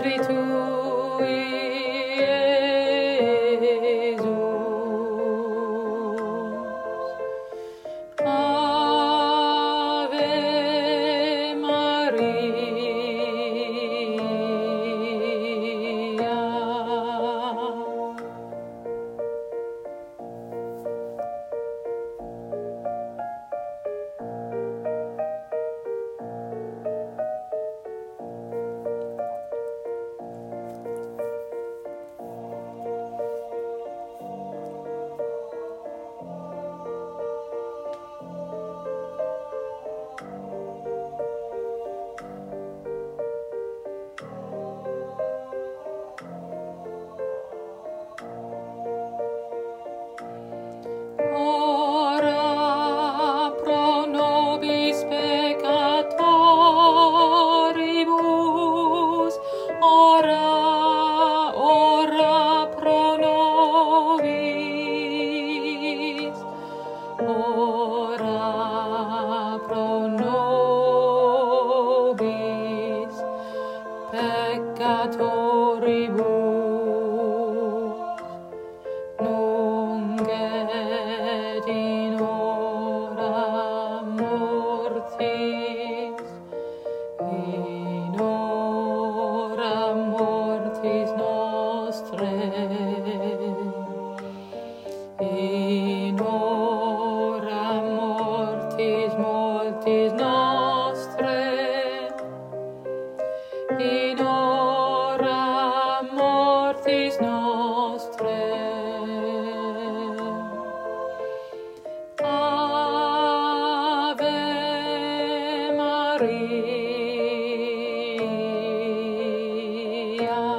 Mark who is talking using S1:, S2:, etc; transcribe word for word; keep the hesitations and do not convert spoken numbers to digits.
S1: nostri tui, Iesus. Ave Maria. Ora pro nobis peccatoribus, ora, ora pro nobis, ora pro nobis peccatoribus, nunc et in hora mortis, in hora mortis nostrae, in hora mortis mortis nostrae, in hora mortis nostrae. Ave Maria.